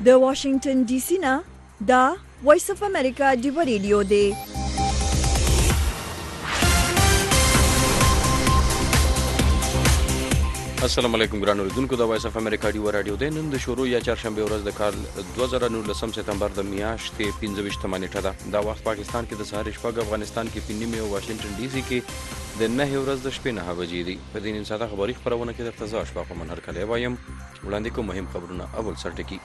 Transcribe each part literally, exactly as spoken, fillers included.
د واشنگټن ډي سي نه دا وایس اف امریکا ډیو ریډیو دی. السلام علیکم ګران اوریدونکو، د وایس اف امریکا ډیو رادیو دی. نن د شروع یا چهارشنبه ورځ د کال دوه زره نولسم سپتمبر د میاشتې پنځه ویشتمه نیټه ده. دا وخت پاکستان کې د سهار شپږ، افغانستان کې په نیمه او واشنگټن ډي سي کې د نهه ورځ د شپې نهه بجې دي. په دې نیم ساعته خبري خبرونه کې درته زه اشفاق منهر کلی وایم. وړاندې کوم مهم خبرونه. اول سرټکی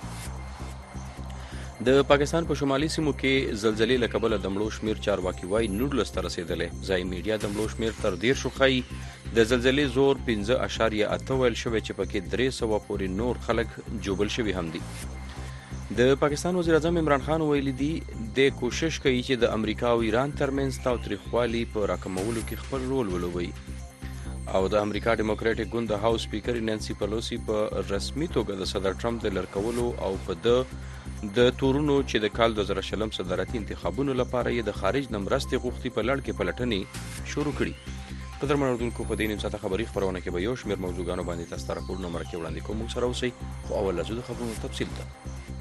د پاکستان په شمالي سیمو کې زلزلې له کبله د مړو شمیر چارواکي وایي نولس ته رسېدلی. ځایي میډیا د مړو شمیر تر دېرشو ښایي. د زلزلې زور پنځه اشاریه اته ویل شوی چې پکې درې سوه پورې نور خلک جوبل شوي هم دي. د پاکستان وزیر اعظم عمران خان ویلي دي د کوشش کوي چې د امریکا او ایران ترمنځ تاوتریخوالي په راکمولو کې خپل رول ولوبوي. او د امریکا ډیموکراټیک ګوند د هاوس سپیکر نانسی پلوسی په رسمي توګه د صدر ټرمپ د لرکولو او په د د تورونو چې د کال دوه زره شلم صدارتي انتخابونو لپاره یې د خارج نه مرستې غوښتي په لړ کې پلټنې شروع کړي. په درمن اردوونکو په دې نیم ساعته خبري خبرونه کې به یو شمېر موضوعګانو باندې تاسو ته راپورونه مرکې وړاندې کوم. موږ سره اوسئ، خو اول لازم د خبرونو تفصیل ته.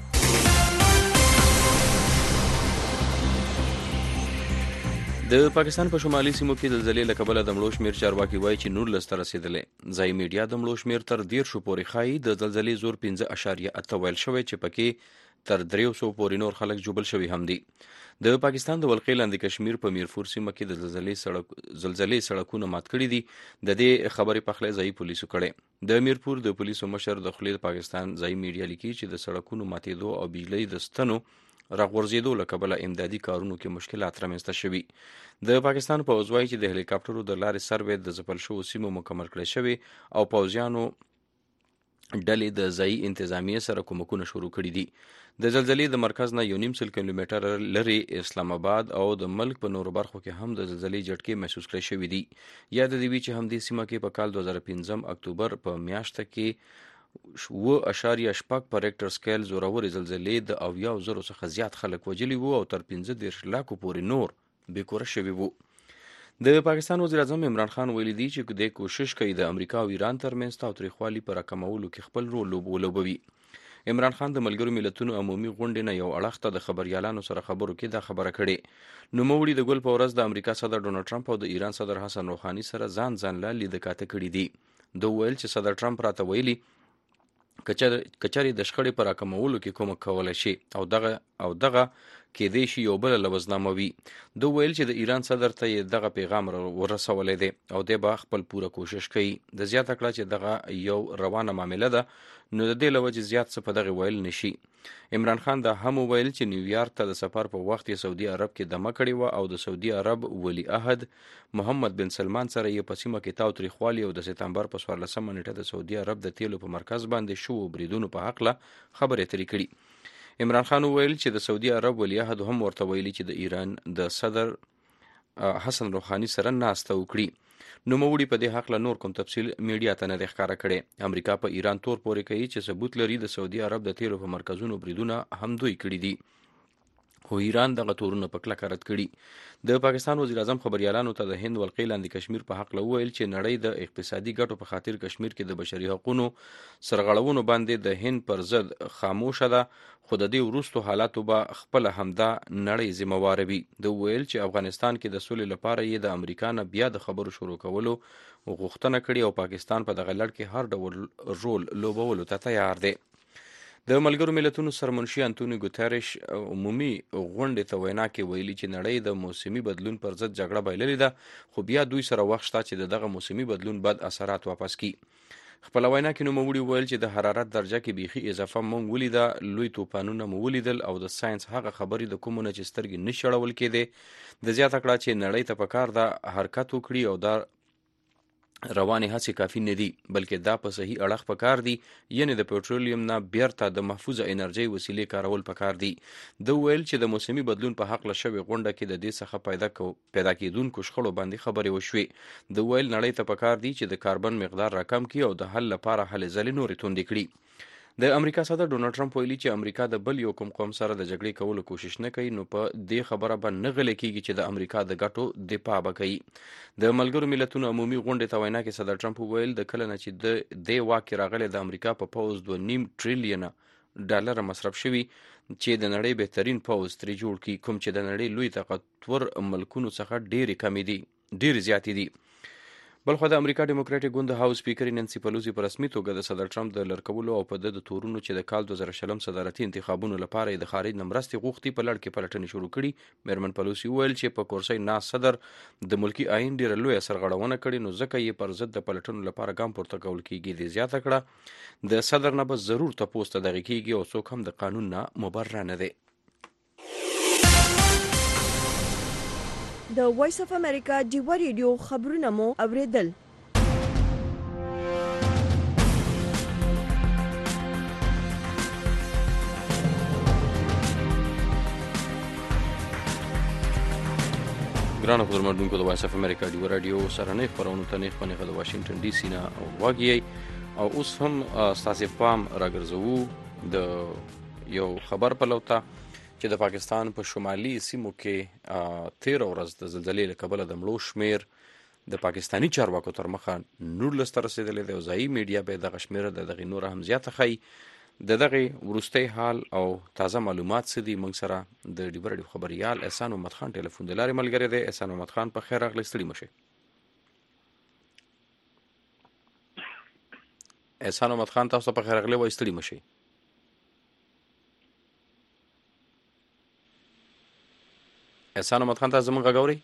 د پاکستان په شمالي سیمو کې زلزلې له کبله د مړو شمیر چارواکي وایي چې نولس ته رسېدلی. ځایي میډیا د مړو شمیر تر دېرشو پورې ښایي. د زلزلې زور پنځه اشاریه اته ویل شوی چې پکې تر دریو سوو پورې نور خلک جوبل شوي هم دي. د پاکستان د ولقې لاندې کشمیر په میرپور سیمه کې د زلزلې سړک زلزلې سړکونه مات کړي دي. د دې خبرې پخلی ځایي پولیسو کړی. د میرپور د پولیسو مشر د خولې پاکستان ځایي میډیا لیکي چې د سړکونو ماتېدو او بجلۍ د ستنو راغورځېدو له کبله امدادي کارونو کې مشکلات رامنځته شوي. د پاکستان پوځ وایي چې د هلیکاپټرو د لارې سروې د ځپل شوو سیمو مکمل کړی شوی او پوځیانو ډلې د ځایي انتظامیې سره کومکونه شروع کړي دي. د زلزلې د مرکز نه یو نیم سل کیلومتره لرې اسلام آباد او د ملک په نورو برخو کې هم د زلزلې جټکې محسوس کړی شوي دي. یاد دې وي چې همدې سیمه کې په کال دوه زره پنځم اکتوبر په میاشته کې اووه اشاریه شپږ په ریکټر سکیل زورورې زلزلې د اویاو زرو څخه زیات خلک وژلي وو او تر پنځه دېرش لاکو پورې نور بېکوره شوي وو. د پاکستان وزیر اعظم عمران خان ویلي دي چې د کوشش کوي د امریکا او ایران ترمنځ تاوتریخوالي په راکمولو کې خپل رول ولوبوي. عمران خان د ملګرو ملتونو عمومي غونډې نه یو اړخ ته د خبریالانو سره خبرو کې دا خبره کړې. نوموړي د ګل په ورځ د امریکا صدر ډونالډ ټرمپ او د ایران صدر حسن روحاني سره ځان ځان له لیده کاته کړي دي. دوی ویل چې صدر ټرمپ راته ویلي کچاري د شخړې په راکمولو کې کومک کولی شي او دغه او دغه کېدای شي یو بله لوزنامه وي. دوی ویل چې د ایران صدر ته یې دغه پیغام ورسولی دی او دی به خپل پوره کوشش کوي. د زیاته کړه چې دغه یو روانه معامله ده، نو د دې له وجې زیات څه په دغه ویل نشي. عمران خان دا هم وویل چې نیویارک ته د سفر په وخت یې سعودي عرب کې دمه کړې وه او د سعودي عرب ولی عهد محمد بن سلمان سره یې په سیمه کې تاوتریخوالي او د سپتمبر په څوارلسمه نیټه د سعودي عرب د تیلو په مرکز باندې شوو بریدونو په هکله خبرې اترې کړي. عمران خان وویل چې د سعودي عرب ولی عهد هم ورته ویلي چې د ایران د صدر حسن روحاني سره ناسته وکړي. نوموړي په دې هکله نور کوم تفصیل میډیا ته نه دی ښکاره کړی. امریکا په ایران تور پورې کوي چې ثبوت لري د سعودي عرب د تیلو په مرکزونو بریدونه هم دوی کړي دي، خو ایران دغه تورونه په کلکه رد کړي. د پاکستان وزیر اعظم خبریالانو ته د هند ولقې لاندې کشمیر په هکله وویل چې نړۍ د اقتصادي ګټو په خاطر کشمیر کې د بشري حقونو سرغړونو باندې د هند پر ضد خاموشه ده، خو د دې وروستو حالاتو به خپله همدا نړۍ ذمهواره وي. دوی ویل چې افغانستان کې د سولې لپاره یې د امریکا نه بیا د خبرو شروع کولو غوښتنه کړې او پاکستان په دغه لړ کې هر ډول رول لوبولو ته تیار دی. د ملګرو ملتونو سرمنشي انتونی ګوتریش عمومي غونډې ته وینا کې ویلي چې نړۍ د موسمي بدلون پر ضد جګړه بایللې ده، خو بیا دوی سره وخت شته چې دغه موسمي بدلون بد اثرات واپس کړي. خپله وینا کې نوموړي وویل چې د حرارت درجه کې بیخي اضافه مونږ ولیده، لوی توپانونه مو ولیدل او د ساینس هغه خبرې د کومو نه چې سترګې نه شي اړول کېدې. د زیاته کړه چې نړۍ ته پکار ده حرکت وکړي او دا روانې هڅې کافي نه دي، بلکې دا په صحیح اړخ پکار دي، یعنی د پټرولیم نه بیرته د محفوظه انرژۍ وسیلې کارول پکار دي. دوی ویل چې د موسمي بدلون په هکله شوې غونډه کې د دې څخه پیدا کو پیدا کېدونکو شخړو باندې خبرې وشوې. دوی ویل نړۍ ته پکار دي چې د کاربن مقدار راکم کړي او د حل لپاره هلې ځلې نورې توندې کړي. د امریکا صدر ډونالډ ټرمپ ویلي چې امریکا د بل یو کوم قوم سره د جګړې کولو کوشش نه کوي، نو په دې خبره به نه غلې کېږي چې د امریکا د ګټو دفاع به کوي. د ملګرو ملتونو عمومي غونډې ته وینا کې صدر ټرمپ وویل د کله نه چې د دې واک کې راغلی د امریکا په پوځ دوه نیم ټریلیونه ډالر مصرف شوي چې د نړۍ بهترین پوځ ترې جوړ کړي، کوم چې د نړۍ لوی طاقتور ملکونو څخه ډېرې کمې دي ډېرې زیاتې دي. بلخو د امریکا ډیموکراټیک ګوند هاوس سپیکر نانسي پلوزي په رسمي توګه د صدر ټرمپ د لړکولو او په د تورونو چې د کال دوه زره شلم صدارتي انتخابونو لپاره د خارج نه مرستې غوښتي په لړ کې پلټنې شروع کړي. میرمن پلوزي وویل چې په کورسۍ ناست صدر د ملکی آئین ډیره لویه سرغړونه کړې، نو ځکه یې پر ضد د پلټنو لپاره ګام پورته کول کیږي. د زیاته کړه د صدر نه به ضرور تپوس ته دغه کیږي او څوک هم د قانون نه مبرر نه دی. د وایس اف امریکا ډیوا ریډیو خبرونه مو اوریدل. ګرانو خبرمندونکو د وایس اف امریکا ډیوا رادیو سره نه خبرونه ته نه خبرونه د واشنگټن ډي سي نه واګي او اوس هم ستاسو پام راګرځوو د یو خبر په لوته چې د پاکستان په شمالي سیمو کې تیر ورځ د زلزلې له کبله د مړو شمیر د پاکستانی چارواکو تر مخه نولس ته رسیدلی دی او ځایي میډیا به دغه شمیر د دغه نور هم زیاته ښیي. د دغه وروستی حال او تازه معلومات څه دي موږ سره د ډیوا رادیو خبریال احسان محمد خان ټلیفون د لارې ملګری دی. احسان محمد خان په خیر راغلی، ستړي مه شئ. احسان محمد خان تاسو په خیر راغلی وایي، ستړي مه شئ. احسان محمد خان تاسو زموږ غږ اورئ؟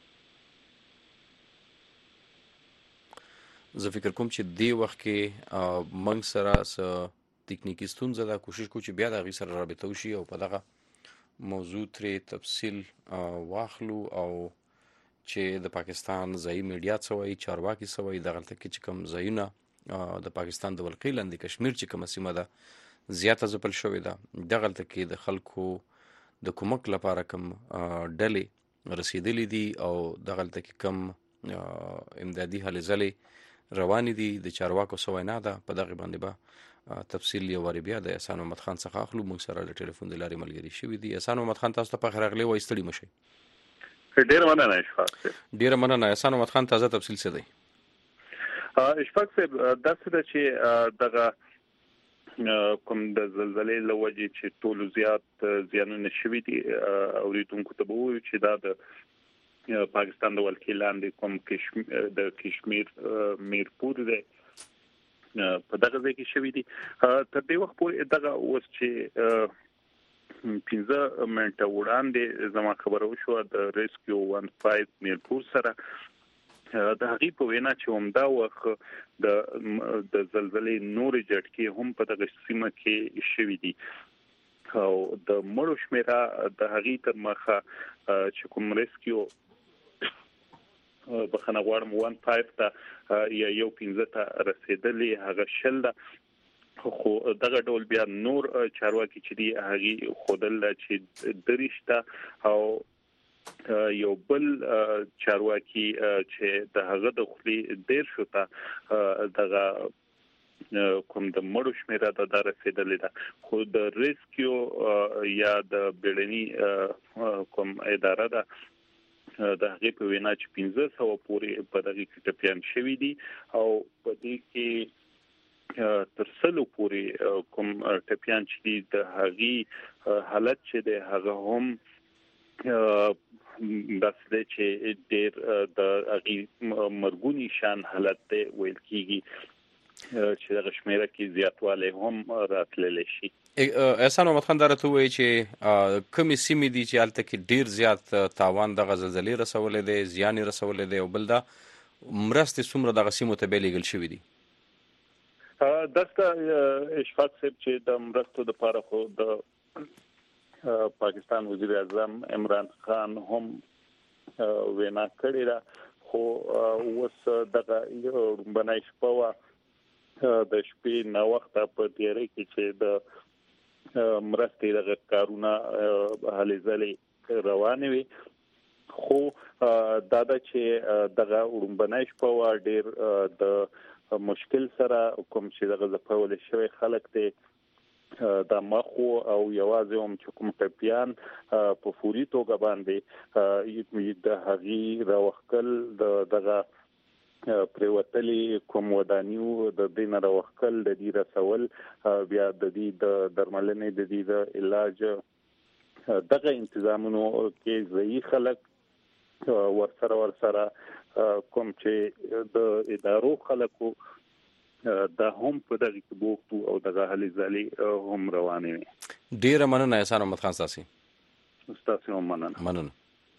زه فکر کوم چې دې وخت کې موږ سره څه تکنیکی ستونزه ده، کوشش کوو چې بیا د هغې سره رابطه وشي او په دغه موضوع ترې تفصیل واخلو او چې د پاکستان ځایي میډیا څه وایي، چارواکي څه وایي، دغلته کې چې کوم ځایونه د پاکستان د ولقې لاندې کشمیر چې کومه سیمه ده زیاته ځپل شوې ده، دغلته کې د خلکو د کومک لپاره کوم ډلې رسیدلې دي او دغلته کې کوم امدادي هلې ځلې روانې دي، د چارواکو څه وینا ده، په دغې باندې به تفصیل یو وارې بیا د احسان محمد خان څخه اخلو. موږ سره له ټلیفون د لارې ملګري شوي دي. احسان محمد خان تاسو ته په خیر راغلی وایي، ستړي مه شئ. ډېره مننه اشفاق صاحب. ډېره مننه. احسان محمد خان تازه تفصیل څه دی؟ اشفاق صاحب داسې ده چې دغه کوم د زلزلې له وجې چې ټولو زیات زیانونه شوي دي، اورېدونکو ته به ووایو چې دا د پاکستان د ولکې لاندې کوم د کشمیر میرپور دی په دغه ځای کې شوي دي. تر دې وخت پورې دغه اوس چې پنځه منټه وړاندې زما خبره وشوه د ریسکیو ون فایو میرپور سره، د هغې په وینا چې همدا وخت د د زلزلې نورې جټکې هم په دغه سیمه کې شوي دي او د مړو شمیره د هغې تر مخه چې کوم ریسکیو بخنه غواړم ون فایو ته یا یو پنځه ته رسیدلې هغه شل ده، خو دغه ډول بیا نور چارواکي چې دي هغې ښودل چې دېرش ته او یو بل چارواکي چې د هغه د خولې دېرشو ته دغه کوم د مړو شمیره ده دا رسیدلې ده، خو د ریسکیو یا د بیړني کوم اداره ده د هغې په وینا چې پنځه سوه پورې په دغې کې ټپیان شوي دي او په دې کې تر سلو پورې کوم ټپیان چې دي د هغې حالت چې دی هغه هم داسې دی چې ډېر د هغې مرګوني شان حالت دی ویل کېږي چې دغه شمیره کې زیاتوالی هم راتللی شي. احسان محمد خان دا راته ووایي چې کومې سیمې دي چې هلته کې ډېر زیات تاوان دغه زلزلې رسولی دی، زیان یې رسولی دی، او بل دا مرستې څومره دغه سیمو ته بیا لیږل شوي دي؟ داسته اشفاق صاحب چې د مرستو دپاره خو د پاکستان وزیر اعظم عمران خان هم وینا کړې ده، خو اوس دغه لومبنۍ شپه وه د شپې ناوخته په تیارۍ کې چې د مرستې دغه کارونه هلې ځلې روانې وي، خو دا ده چې دغه لومبنۍ شپه وه ډېر د مشکل سره کوم چې دغه ځپولی شوی خلک دی دا مخ او یوازې هم چې کوم ټپیان په فوري توګه باندې د هغې راوښکل د دغه پریوتلې کوم ودانیو د دین راوخل د دې رسول بیا د دې د درملنې د دې د علاج دغه تنظیمونو کې ځای خلک ورسره ورسره کوم چې د ادارو خلکو د هم په دغه کې بوختو او دغه هلي ځلي هم روانې وي. ډیره مننه احسان احمد خان ساسي. استاد هم مننه. مننه.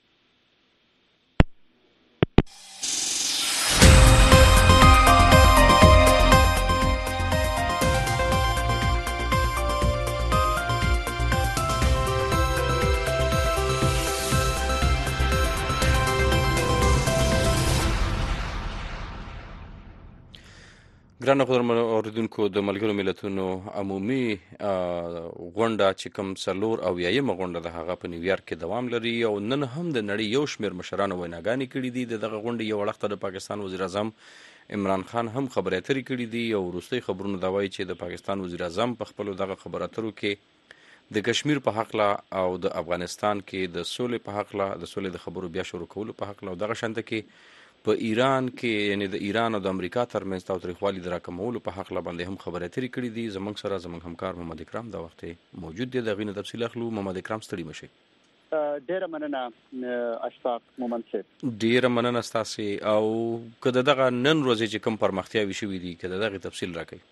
ګرانو قدرمنو اوریدونکو، د ملګرو ملتونو عمومي غونډه چې کوم څلور او یایمه غونډه د هغه په نیویارک کې دوام لري او نن هم د نړۍ یو شمېر مشرانو ویناګانې کړي دي. د دغه غونډې یو وخت د پاکستان وزیر اعظم عمران خان هم خبرې اترې کړي دي او وروستي خبرونه دا وایي چې د پاکستان وزیر اعظم په خپلو دغه خبرو اترو کې د کشمیر په حقله او د افغانستان کې د سولې په حقله د سولې د خبرو بیا شروع کولو په حقله او دغه شانته کې په ایران کې یعنی د ایران او د امریکا ترمنځ تاوتریخوالي د راکمولو په حقله باندې هم خبرې اترې کړي دي. زموږ سره زموږ همکار محمد اکرام دا وخت موجود دی، د هغې نه تفصیل اخلو. محمد اکرام ستړي مه شئ. ډیره مننه اشفاق مومن صاحب. ډیره مننه ستاسې. او که د دغه نن ورځې چې کوم پرمختیاوې شوي دي که د دغې تفصیل راکوي.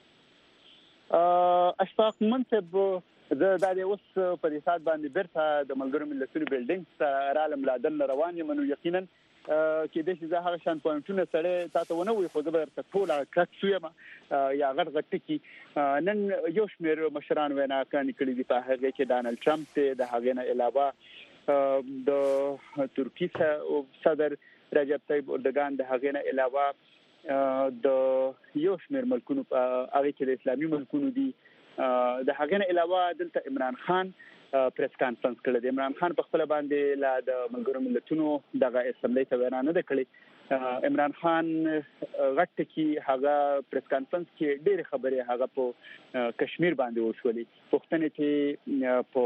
اشفاق مومن صاحب، زه دا د اوس په دې ساعت باندې بیرته د ملګرو ملتونو بلډینګ ته رالم لادل روان یم. نو یقینا کېدای شي زه هغه شان پوینټونه سړی تا ته ونه وایي، خو زه به درته ټول کلک شویم یا غټ غټ ټکي. نن یو شمېر مشران ویناګانې کړي دي، په هغې کې ډانلډ ټرمپ دی، د هغې نه علاوه د ترکي صدر رجب طیب اردوګان، د هغې نه علاوه د یو شمېر ملکونو په هغې کې د اسلامي ملکونو دي، د هغې نه علاوه دلته عمران خان پریس کانفرنس کړی دی. عمران خان په خپل باندې لا د ملګرو ملتونو دغه اسمبلی ته وینا نه ده کړې. عمران خان غټ ټکي هغه پریس کانفرنس کې ډېرې خبرې هغه په کشمیر باندې وشولې، پوښتنې چې په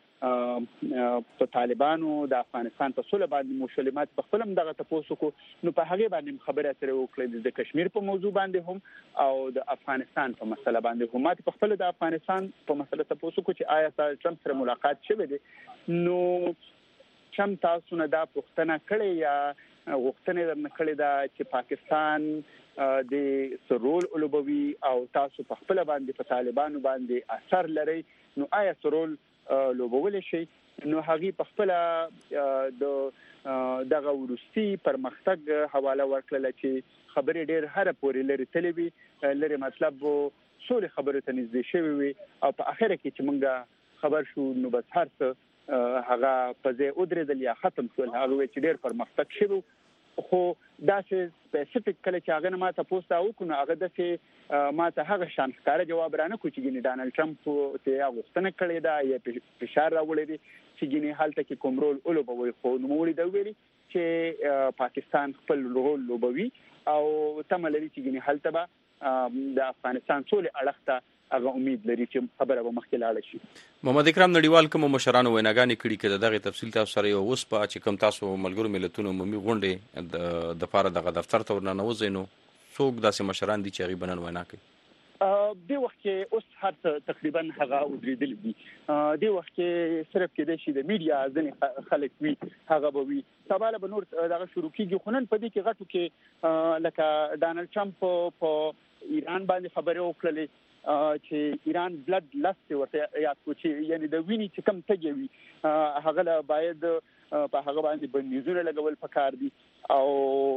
په طالبانو د افغانستان په سوله باندې مشکلات په خپل هم دغه تاسو کو نو په هغه باندې خبره اترې وکړې د کشمیر په موضوع باندې هم او د افغانستان په مسله باندې هم. ماته په خپل د افغانستان په مسله تاسو کو چې آیا ټرمپ سره ملاقات شوه دي، نو چم تاسو نه دا پوښتنه کړې یا غوښتنه درنه کړې ده چې پاکستان د سرول اولوبوي او تاسو په خپل باندې په طالبانو باندې اثر لري، نو آیا سرول لوبول شي؟ نو هغه په خپل د دغه ورستي پرمختګ حواله ورکړل چې خبرې ډېر هر پورې لري تلوي لري، مطلب سولې خبرې ته نږدې شوی وي او په اخر کې چې موږ خبر شو نو بس هر څه هغه په ځای ودرېدل یا ختم شول. هغه چې ډېر پرمختګ شوی، خو دا چې سپیسیفیک کله چې هغه ما ته پوسټ او کنه هغه د چې ما ته هغه شان ښکار جواب رانه کوي چې ګینه ډانلډ ټرمپ ته هغه ستنه کړی دا یا فشار راوړی دی چې ګینه حالت کې کوم رول اولوبوي، خو نو وړي دا ویلي چې پاکستان خپل رول لوبوي او تملري چې ګینه حالت به د افغانستان ټول اړخته هغه امید لري چې خبره به مخکې لاړه شي. محمد اکرام، نړیوال کوم مشرانو ویناګانې کړي کړي دغه تفصیل تاسو سره یو اوس په چې کوم تاسو ملګرو ملتونو عمومي غونډې د لپاره دغه دفتر ته ورننوځئ، نو څوک داسې مشران دي چې هغه بنن وینا کوي؟ دی وخت کې اوس هر تقریبا هغه ودرېدل دي. دی وخت کې صرف کې د شي د میډیا ځنې خلک وي هغه به وي، سباله به نور دغه شروع کیږي. خو نن په دې کې غټو کې لکه ډانلډ ټرمپ په ایران باندې خبرې وکړلې چې ایران بلډ لست ورته یاد کو چې یعنی د ویني چې کم تګي وي هغه باید په هغه باندې بندیزونه لګول پکار دي، او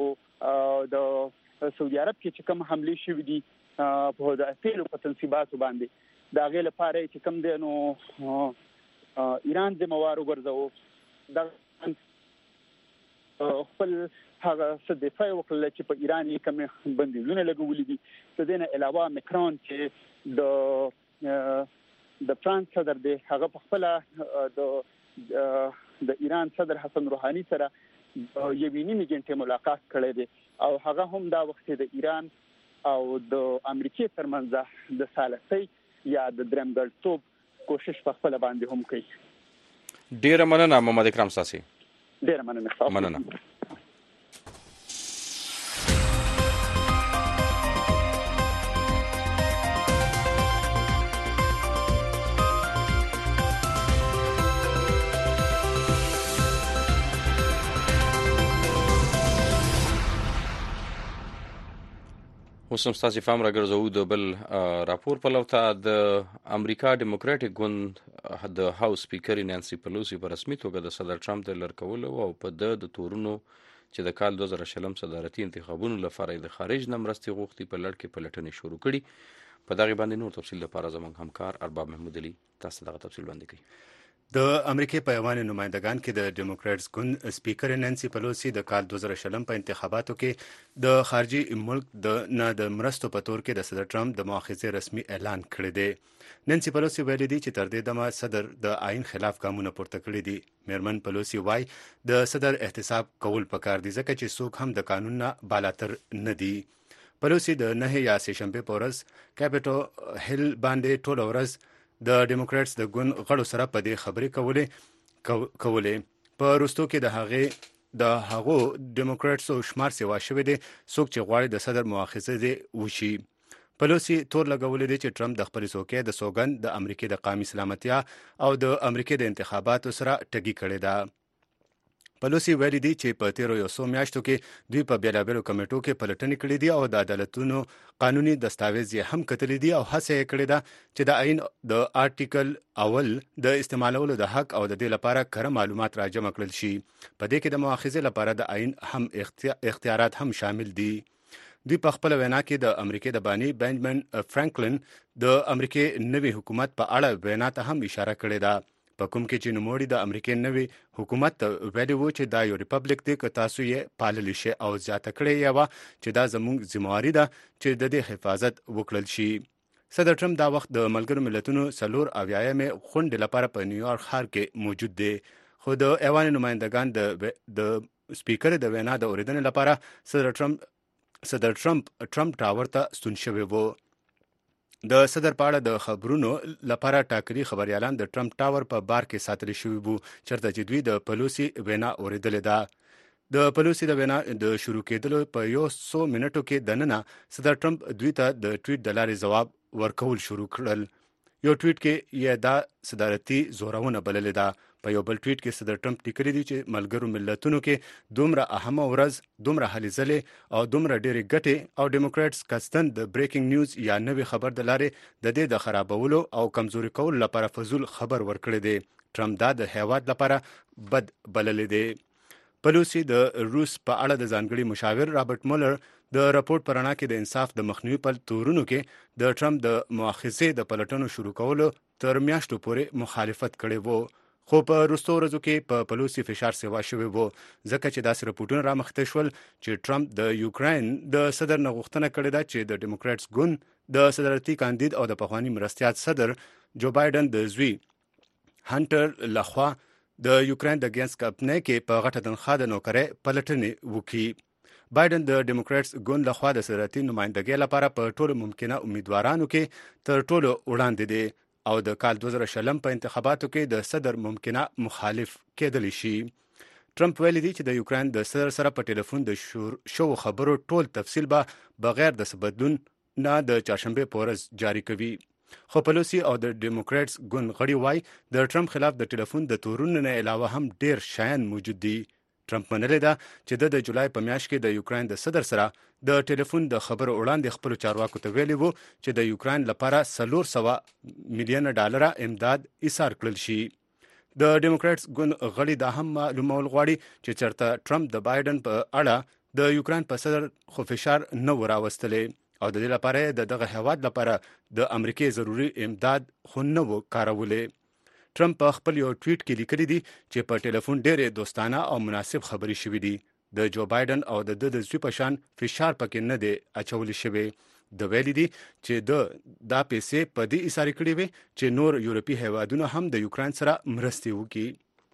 د سعودي عرب کې چې کوم حمله شوې دي په د اتلو په تنصیباتو باندې دا غي لپاره چې کوم دی نو ایران ذمہوار وګرځاو دا خپل هغه څه دفاع وکړل چې په ایران کې کوم بندیزونه لګولې دي. د دې نه علاوه مکرون چې د د فرانس صدر دی هغه په خپل د د ایران صدر حسن روحاني سره یو نیمه غنټه ملاقات کړی دی او هغه هم دا وخت د ایران او د امریکای ترمنځ د سالسي یا د درمګړتوب کوشش په خپل باندې هم کوي. ډیر مننه محمد اکرام ساسي. ډیر مننه. مننه. اوس هم ستاسې پام راګرځوو د بل راپور په لور ته. د امریکا ډیموکراټیک ګوند د هاوس سپیکر نانسي پلوسی په رسمي توګه د صدر ټرمپ د لرکولو او په د د تورونو چې د کال دوه زره شلم صدارتي انتخابونو لپاره د خارج نه مرستې غوښتي په لړ کې پلټنې شروع کړي. په دغه باندې نور تفصیل لپاره زموږ همکار ارباب محمود علي تاسو دغه تفصیل وړاندې کوي. د امریکای په ایوان نمائندگان کې د ډیموکراتس ګوند سپیکر نانسي پلوسی د کال دوه زره شلم په انتخاباتو کې د خارجي ملک د نه د مرستو په تور کې د صدر ټرمپ د مؤاخذې رسمي اعلان کړی دی. نانسي پلوسی ویلي دی چې تر دې دمه صدر د آئین خلاف ګامونه پورته کړي دي. میرمن پلوسی وای د صدر احتساب کول پکار دي ځکه چې څوک هم د قانون نه بالاتر نه دي. پلوسی د نه یا سه شنبه په ورځ کیپټل هیل باندې ټول ورځ د ډیموکراتس د ګوند غړو سره په دې خبرې کولې کولې په وروستو کې د هغې د هغو ډیموکراتسو شمار سیوا شوی دی څوک چې غواړي د صدر مؤاخذه دې وشي. پلوسی تور لګولې دی چې ټرمپ د خپل څوکۍ د سوګند د امریکای د قومي سلامتیا او د امریکای د انتخاباتو سره ټګي کړې ده. پلوسی ویلي دی چې په تیرو یو څو میاشتو کې دوی په بیلابیلو کمیټو کې پلټنې کړې دي او د عدالتونو قانوني دستاویز یې هم کتلې دي او هڅه یې کړې ده چې د آئین د آرټیکل اول د استعمالولو د حق او د دې لپاره کره معلومات راجمع کړل شي. په دې کې د مؤاخذې لپاره د آئین هم اختیارات هم شامل دي. دوی په خپل وینا کې د امریکای د بانی بنجمن فرانکلن د امریکای نوي حکومت په اړه وینا ته هم اشاره کړې ده. په کوم کې چې نوموړي د امریکای نوي حکومت ته ویلي وو چې دا یو ریپبلیک دی که تاسو یې پاللی شئ او زیاته کړې یې وه چې دا زموږ ذمهواري ده چې د دې حفاظت وکړل شي. صدر ټرمپ دا وخت د ملګرو ملتونو څلور اویایمې غونډې لپاره په نیویارک ښار کې موجود دی خو د ایوان نمائندگان د د سپیکر د وینا د اوریدنې لپاره صدر ټرمپ صدر ټرمپ ټرمپ ټاور ته ستون شوی وو. د صدر په اړه د خبرونو لپاره ټاکلي خبريالان د ټرمپ ټاور په بار کې ساتل شوي وو چېرته چې دوی د پلوسی وینا اوریدلې ده. د پلوسی د وینا د شروع کېدلو په یو څو منټو کې دننه صدر ټرمپ دوی ته د ټویټ د لارې ځواب ورکول شروع کړل. یو ټویټ کې یې دا صدارتي زورونه بللې ده. په یو بل ټویټ کې صدر ټرمپ لیکلي دي چې ملګرو ملتونو کې دومره اهمه ورځ دومره هلې ځلې او دومره ډېرې ګټې او ډیموکراتس کستن د بریکینګ نیوز یا نوې خبر د لارې د دې د خرابولو او کمزوري کولو لپاره فضول خبر ورکړی دی. ټرمپ دا د هیواد لپاره بد بللی دی. پلوسی د روس په اړه د ځانګړي مشاور رابرټ مولر د راپورټ په رڼا کې د انصاف د مخنیوي په تورونو کې د ټرمپ د مؤاخذې د پلټنو شروع کولو تر میاشتو پورې مخالفت کړی وو خو په وروستو ورځو کې په پلوسی فشار سیوا شوی وو ځکه چې داسې راپورټونه رامخته شول چې ټرمپ د یوکراین د صدر نه غوښتنه کړې ده چې د ډیموکراتس ګوند د صدارتي کاندید او د پخواني مرستیال صدر جو بایدن د زوی هانټر لخوا د یوکراین د ګینس کمپنۍ کې په غټه تنخواه د نوکرۍ پلټنې وکړي. بایدن د ډیموکراتس ګوند لخوا د صدارتي نمائندګۍ لپاره په ټولو ممکنه امیدوارانو کې تر ټولو وړاندې دی او د کال دوه زره شلم په انتخاباتو کې د صدر ممکنه مخالف کېدلی شي. ټرمپ ویلي دی چې د یوکراین د صدر سره په ټلیفون د شو خبرو ټول تفصیل به بغیر د څه بدلون نه د چهارشنبې په ورځ جاری کوي. خو پلوسی او د ډیموکراتس ګوند غړي وای د ټرمپ خلاف د ټلیفون د تورونو نه علاوه هم ډیر شیان موجود دي. ټرمپ منلی ده چې د جولای په میاشت کې د یوکراین د صدر سره د ټلیفون د خبرو وړاندې خپل چارواکو ته ویلي وو چې د یوکراین لپاره څلور سوه میلیونه ډالره امداد ایثار کړل شي. د ډیموکراتس ګوند غړي دا هم معلومول غواړي چې چېرته ټرمپ د بایدن په اړه د یوکراین په صدر خو فشار نه و راوستلی او د دې لپاره د دغه هیواد لپاره د امریکای ضروري امداد خو نه و کارولی. ټرمپ په خپل یو ټویټ کې لیکلي دي چې په ټلیفون ډېرې دوستانه او مناسب خبرې شوې دي. د جو بایدن او د د زوی په شان فشار پکې نه دی اچولی شوی. د ویلي دي چې د دا پیسې په دې ایثار کړې وي چې نور یورپي هیوادونه هم د یوکراین سره مرستې وکړي.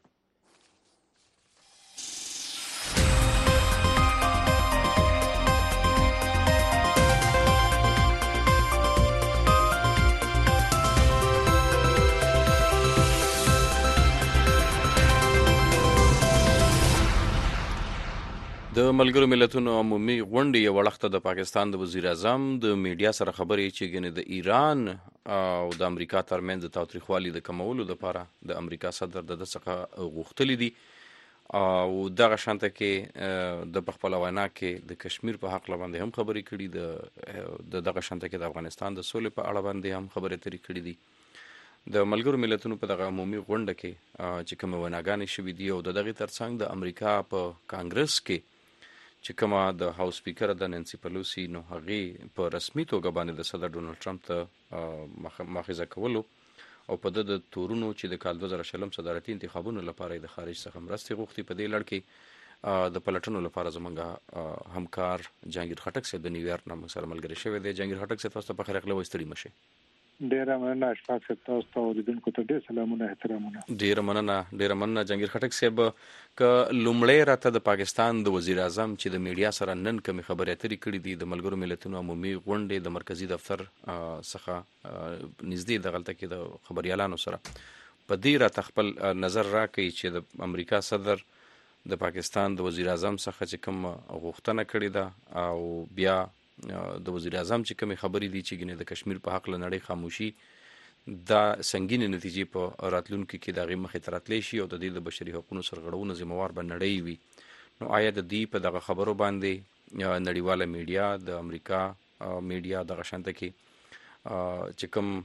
د ملګرو ملتونو عمومي غونډې یو وخت د پاکستان د وزیر اعظم د میډیا سره خبرې چې ګنې د ایران او د امریکا ترمنځ د تاوتریخوالي د کمولو لپاره د امریکا صدر د څخه غوښتلې دي او دغه شانته کې د خپل وینا کې د کشمیر په حق باندې هم خبرې کړي، د دغه شانته کې د افغانستان د سولې په اړه باندې هم خبرې اترې کړي دي. د ملګرو ملتونو په دغه عمومي غونډه کې چې کومه ویناګانې شوې دي او د دغه ترڅنګ د امریکا په کانګرس کې چې کومه د هاوس سپیکر د نانسی پلوسی نو هغه په رسمي توګه باندې د صدر ډونالد ټرمپ ته ماخذه کولو او په د تورونو چې د کال دوه زره شلم صدارتي انتخابونو لپاره د خارج څخه مرستې غوښتي، په دې لړ کې د پلټنو لپاره زمونږ همکار جهانگیر خټک صاحب د نیویارک نه موږ سره ملګری شوی دی. جهانگیر خټک صاحب تاسو په خیر اخلو ستړي مشه. ډیره مننه اشفاق صاحب، تاسو ته اوریدونکو ته ډیر سلامونه احترامونه. ډیره مننه ډیره مننه جهانگیر خټک صاحب. ک لومړی راته د پاکستان د وزیر اعظم چې د میډیا سره نن کوم خبرې اترې کړې دي د ملګرو ملتونو عمومي غونډې د مرکزی دفتر څخه نږدې د غلطه کې د خبريالانو سره په دې راته خپل نظر راکړي چې د امریکا صدر د پاکستان د وزیر اعظم څخه چې کوم غوښتنه کړې ده او بیا د وزیر اعظم چې کومې خبرې دي چې ګنې د کشمیر په حق لنړۍ خاموشي دا سنگینې نتیجې په راتلونکو کې د غي مخې تراتلی شي او د دې د بشري حقوقو سرغړونو ذمہوار به نړۍ وي. نو آیا د دې په دغه خبرو باندې نړیواله میډیا د امریکا میډیا د غشنته کې چې کوم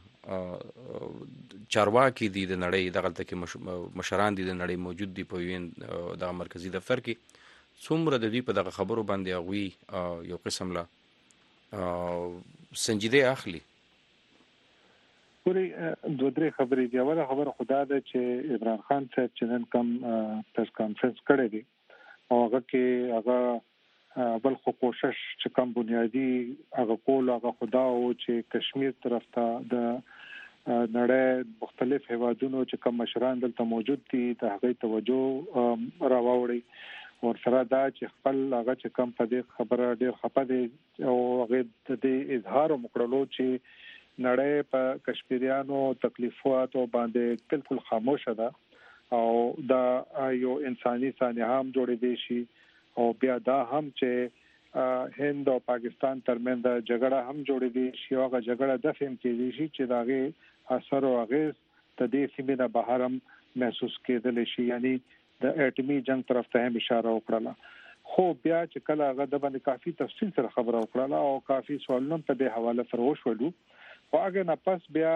چارواکي دي د نړۍ دغه کې مشران دي د نړۍ موجود دي په وین د مرکزی دفتر کې څومره د دې په دغه خبرو باندې غوي یو قسم لا سنجیده اخلي؟ پوری دوه درې خبرې دی. اوله خبره خدا ده چې عمران خان صاحب چې نن کوم پریس کانفرنس کړی دی او هغه کې هغه بل خو کوشش چې کوم بنیادی هغه کول هغه خدا او چې کشمیر طرف ته د نړۍ مختلف هیوادونو چې کوم مشران دلته موجود دي ته هغه توجه راوړي او سره دا چې خپل هغه چې کوم په دې خبره ډیر خپه دي او هغه د دې اظهار وکړلو چې نړۍ په کشمیریانو تکلیفات او باندې بالکل خاموشه ده او دا یو انساني سانحه هم جوړې دي شي او بیا دا هم چې هند او پاکستان ترمنځ جګړه هم جوړې دي شي او هغه جګړه د فهم کېږي شي چې داغه اثر او اغیز د دې سیمې نه بهر هم محسوس کېدل شي، یعنی د اټمی جنگ طرف ته هم اشاره وکړه. خو بیا چې کله هغه د باندې کافي تفصیل سره خبره وکړه او کافي سوالونه په دې حواله سره وشولو او هغه نه پس بیا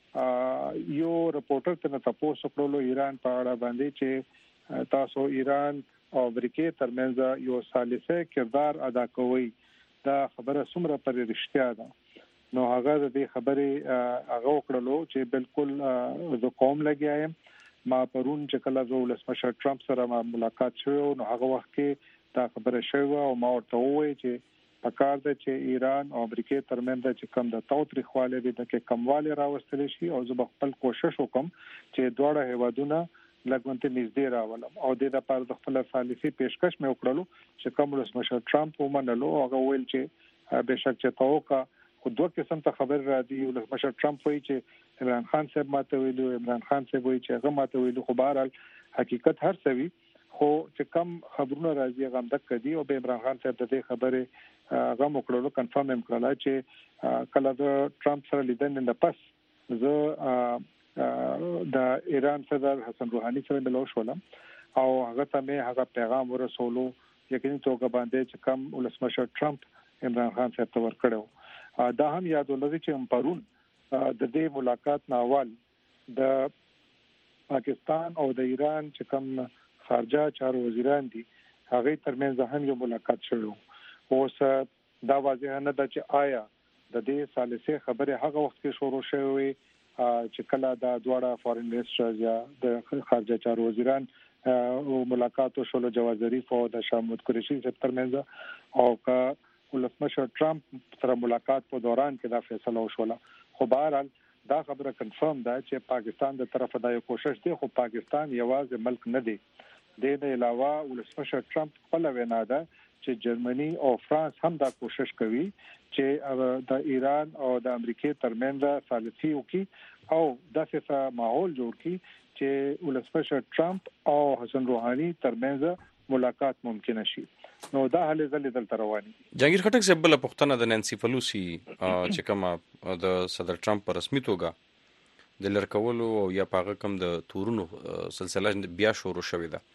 یو رپورټر ته تاسو کړلو ایران په اړه باندې چې تاسو ایران او امریکا ترمنځ یو ثالثه کردار ادا کوي، دا خبره څومره پر رښتیا ده. نو هغه د دې خبرې هغه وکړلو چې بالکل زه قوم لګیایم. ما پرون چې کله زه ولسمشر ټرمپ سره ما ملاقات شوی نو هغه وخت کې دا خبره شوی او ما ورته وویل چې پکار ده چې ایران او امریکا ترمنځ چې کوم د تاوتریخواله دي د کمواله راوستل شي او زه خپل کوشش وکم چې دواړه هیوادونه لګونته نږدې راولم او د لپاره د خپل ثالثي پیشکش مې وکړلو چې کوم ولسمشر ټرمپ ومنلو هغه ویل چې بهشکه چې توګه خو دوه قسم ته خبر را دي. ولسمشر ټرمپ وایي چې عمران خان صاحب ماته ویلو، عمران خان صاحب وایي چې هغه ماته ویلو، خو بهرحال حقیقت هر څه وي. خو چې کم خبرونه راځي هغه هم دک دي او به عمران خان صاحب د دې خبره هغه مکړلو کنفرم هم کړل چې کله د ټرمپ سره لیدنه نه پس زه د ایران صدر حسن روحاني سره ملو شولم او هغه ته مې هغه پیغام ورسولو یقیني توګه باندې چې کم ولسمشر ټرمپ عمران خان صاحب ته ورکړو. دا هم یاد ولرئ چې پرون د دې ملاقات ناول د پاکستان او د ایران چې کوم خارجه چارو وزیران دي هغه ترمنځ هم یو ملاقات شوه. اوس دا واضح نه ده چې آیا د دې ثالثه خبره هغه وخت کې شروع شوه چې کله دا دواړه فارن منسټرز یا د خارجه چارو وزیران او ملاقات وشول جواز ظریف او د شاه محمود قریشي ترمنځ او کا ولسمشر ټرمپ سره ملاقات په دوران کې دا فیصله وشوله. خو بهرحال دا خبره کنفرم ده چې پاکستان د طرفه دا یو کوشش دی، خو پاکستان یوازې ملک نه دی. د دې علاوه ولسمشر ټرمپ خپل وینا ده چې جرمني او فرانس هم دا کوشش کوي چې د ایران او د امریکا ترمنځ ثالثي وکړي او داسې ماحول جوړ کړي چې ولسمشر ټرمپ او حسن روحاني ترمنځ ملاقات ممکن شي. نو دا حل زل دلته رواني. جهانگیر خټک صاحب بل پښتنه د نانسی پلوسی چې کومه د صدر ټرمپ په رسمي توګه د لړکولو او یا پاغه کم د تورونو سلسله بیا شروع شوې ده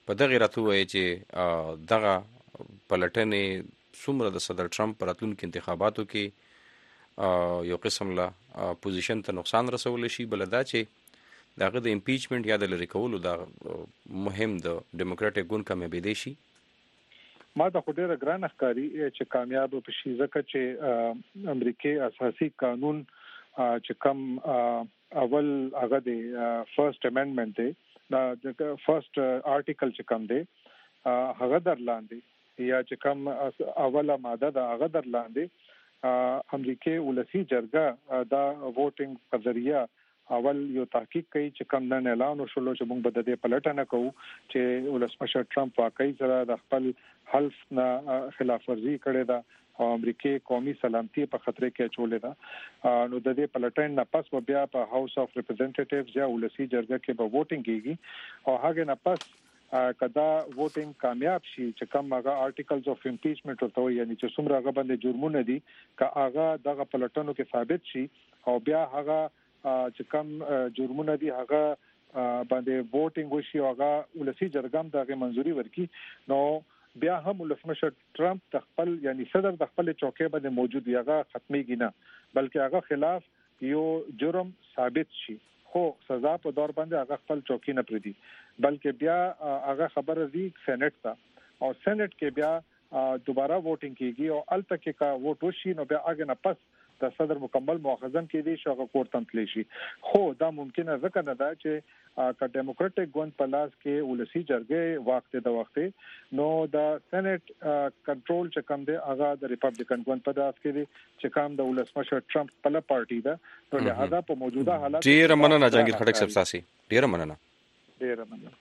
په دغه راته وایي چې دغه پلټنې څومره د صدر ټرمپ په راتلونکي انتخاباتو کې یو قسم له پوزیشن ته نقصان رسولی شي. بله دا چې د هغه د امپیچمنټ یا د لرې کولو دا مهم د ډیموکراټیک ګوند کامیابېدی شي. ما ته خو ډېره ګرانه ښکاري چې کامیاب به شي، ځکه چې امریکې اساسي قانون چې کم اول هغه دی فرست امندمنت دی، دا فرست آرټیکل چې کم دی هغه در لاندې یا چې کم اوله ماده ده هغه در لاندې امریکې ولسی جرګه دا ووټینګ په ذریعہ اول یو تحقیق کوي چې کم نن اعلان وشول چې موږ به د دې پلټنه کوو چې ولسمشر ټرمپ واقعي سره د خپل حلف نه خلاف ورزي کړې ده او امریکای قومي سلامتي په خطر کې اچولې ده. نو د دې پلټن نه پس بیا په هاوس اف ریپرزنټیټیوز یا ولسی جرګه کې به ووټینګ کیږي او هغه نه پس کدا ووټینګ کامیاب شي چې کوم هغه آرټیکلز اف امپیچمنت ورته یعنی چې څومره هغه باندې جرمونه دي که هغه دغه پلټنو کې ثابت شي او بیا هغه چې کوم جرمونه دي هغه باندې ووټینګ وشي او هغه ولسی جرګه دغه منځوري ورکړي، نو بیا هم ولسمشر ټرمپ د خپل یعنی صدر د خپل چوکۍ باندې موجود یغه ختميږي نه، بلکې هغه خلاف یو جرم ثابت شي خو سزا په دور باندې هغه خپل چوکۍ نه پریدي، بلکې بیا هغه خبره دی سېنات ته او سېنات کې بیا دوباره ووټینګ کیږي او الته کې کا ووټ وشي نو بیا هغه نه پس د صدر مکمل مؤاخذن کې دي شغه کور تنتلی شي. خو دا ممکنه ځکه نه ده چې کا ډیموکراټک ګوند په لاس کې ولسی جرګه وخت د وخت نو د سېنات کنټرول چې کوم دی هغه د ریپابلیکن ګوند په لاس کې دي چې کوم د ولسمشر ټرمپ په لپاره پارټي ده. نو لهدا په موجوده حالات ډیر مننه جهانگیر خټک صاحب تاسو ډیر مننه ډیر مننه.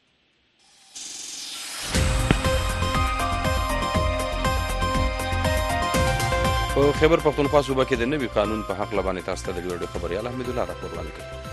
په خیبر پختونخوا صوبه کې د نوي قانون په حق لبانې تاسو ته د ډیوډو خبريال احمد الله راپور وړاندې کړ.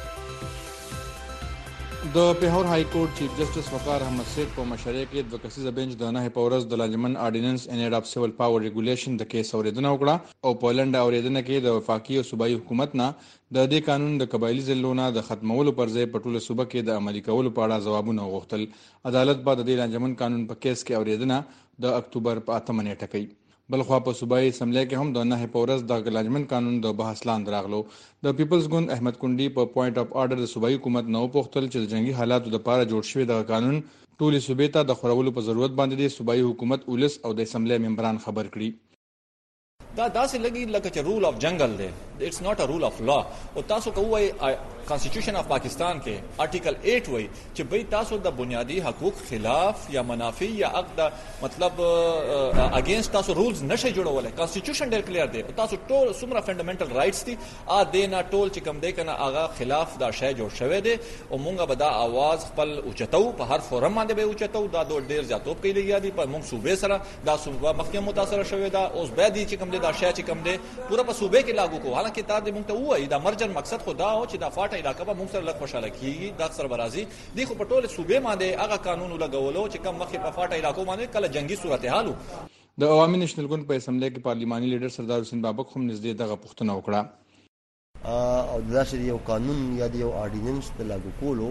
د پیښور های کورټ چیف جسټس وقار احمد سید په مشرۍ کې د کسیزه بنچ د نه په ورځ د لانجمن آرډیننس ان اډ اف سیول پاور ریګولیشن د کیس اوریدنه وکړه او په لنډه اوریدنه کې د وفاقي او صوبایي حکومت نه د دې قانون د قبایلی ضلعونو د ختمولو پر ځای په ټوله صوبه کې د عملي کولو په اړه ځوابونه غوښتل. عدالت بعد د لانجمن قانون په کیس کې اوریدنه د اکتوبر په اتمه نیټه کوي. بلخوا په صوبایي اسمبلی کې هم د نه په ورځ د لانجمن قانون د بحث لاندې راغلو. د پیپلز ګوند احمد کونډي په پوینټ اف آرډر د صوبایي حکومت نو پوښتل چې د جنگي حالاتو لپاره جوړ شوی د قانون ټولي صوبې ته د خورولو په ضرورت باندې د صوبایي حکومت ولس او د اسمبلی ممبران خبر کړي. دا داسې لګي لکه چې رول اف جنگل دی، اټس ناٹ ا رول اف لا. او تاسو کوی کانسټیټیوشن اف پاکستان کې آرټیکل آټ وای چې به تاسو د بنیادی حقوق خلاف یا منافی یا عقد مطلب اگینست تاسو رولز نشي جوړولای. کانسټیټیوشن ډیر کلیر دی، تاسو ټول څومره فنډامنټل رائټس دي ا دینا ټول چې کوم دی کنه هغه خلاف دا شی جوړ شوی دی او مونږه به دا आवाज خپل اوچتو په هر فورم باندې به اوچتو. دا ډیر زیاتوب کوي لګیا دي په مونږ صوبې سره دا صوبه مخکې متاثر شوی دا اوس به دي چې کوم دی دا شی چې کوم دی پورا په صوبې کې لاګو کو. حالانکه تا دې مونږ ته وایي دا مرجن مقصد خدا او چې دا فاټ علاقه به موږ سره لږ خوشاله کیږي دا اکثر برازي دی خو په ټوله صوبې باندې هغه قانون لګولو چې کم مخې په فاټ علاقو باندې کله جنگي صورتحال. د عوامي نېشنل ګوند په اسمبلی کې پارلیماني لیډر سردار حسین بابک هم نږدې دغه پوښتنه وکړه او داسې یو قانون یا یو آرډیننس د لاګو کولو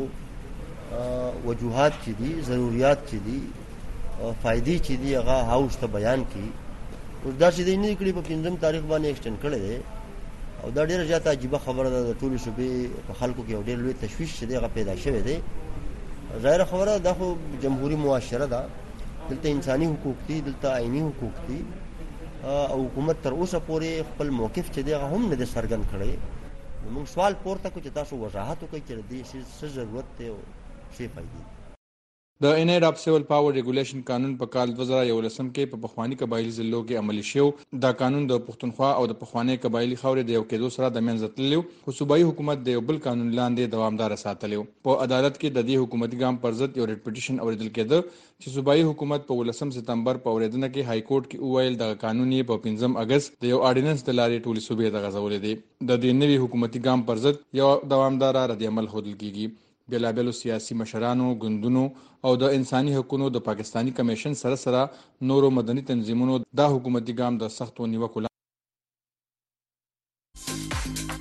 وجوهات چې دي ضرورت چې دي فائدې چې دي هغه هاوس ته بیان کی او داسې دی نه کړي په پنځم تاریخ باندې ایکسټند کړي دي او دا ډیره زیاته عجیبه خبره ده. د ټولو صوبې په خلکو کې ډېر لوی تشویش چې دغه پیدا شوی دی. ظاهره خبره ده خو جمهوریت معاشره ده، دلته انساني حقوق دي، دلته آئینی حقوق دي او حکومت تر اوسه پورې خپل موقف چې دغه هم نه څرګند کړي. موږ سوال پورته کوو چې تاسو وضاحت وکړئ چې دې څه ضرورت دی او څه فائدې. د ان اډ اف سیول پاور ریګولیشن قانون په کال دوه زره یولسم کې په پخوانی قبایلی ضلعو کې عملی شو. دا قانون د پښتونخوا او د پخوانی قبایلی خاورې د یو کېدو سره د منځ تللی خو صوبایي حکومت د یو بل قانون لاندې دوامدار ساتلی. په عدالت کې د دې حکومتي ګام پر ضد یو ریټ پټیشن اوریدل کېده چې صوبایي حکومت په ولسم سپتمبر په اوریدنه کې های کورټ کې وویل د قانون په پنځم اگست د یو آرډیننس د لارې ټولې صوبې د غځولې دي. د دې نوي حکومتي ګام پر ضد یو دوامدار رد عمل ښودل کیږي. بېلابېلو سیاسي مشرانو، ګوندونو او د انساني حقوقو د پاکستاني کمیشن سره سره نورو مدني تنظیمونو دا حکومتي ګام د سختو نیوکو